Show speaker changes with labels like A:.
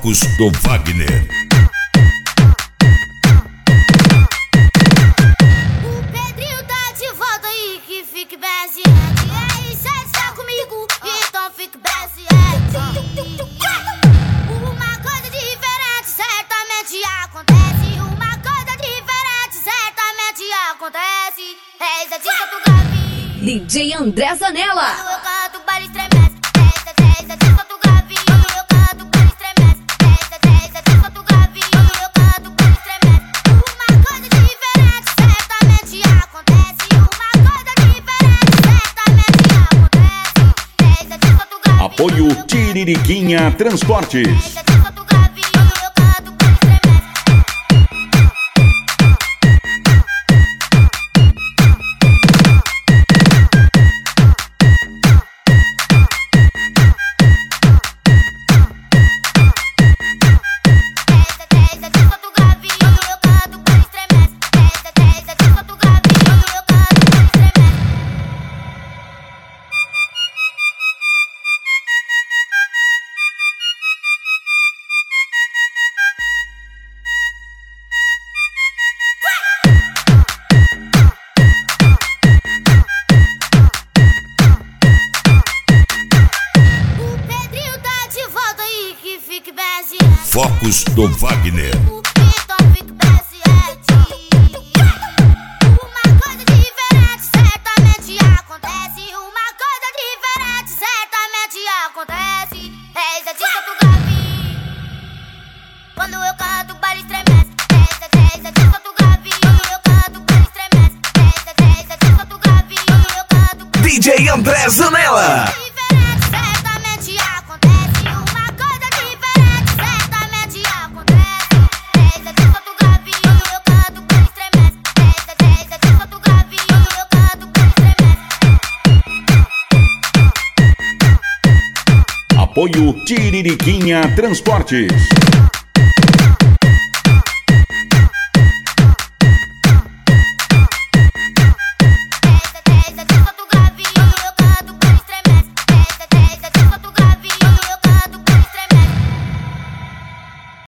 A: Focos do Wagner.
B: O Pedrinho tá de volta aí, que fique bem ciente. E aí, cê está comigo, então fique bem ciente. Uma coisa diferente certamente acontece. Uma coisa diferente certamente acontece. É isso, disso tu grave.
C: DJ André Zanella.
B: Quando eu canto, o baile estremece. É disso tu grave. Quando eu canto, o baile estremece. É disso tu grave. Quando eu canto, o baile estremece. Uma coisa diferente certamente acontece. Uma coisa diferente certamente acontece. É disso tu grave.
A: Apoio Tiririquinha Transportes. Focos do Wagner.
B: Então fique bem ciente. Uma coisa diferente certamente acontece. Uma coisa diferente certamente acontece. É isso, disso tu grave. Quando eu canto, o baile estremece. É disso tu grave. Quando eu canto, o baile estremece. É disso tu grave. Quando eu canto,
D: DJ André Zanella.
A: Apoio Tiririquinha Transportes.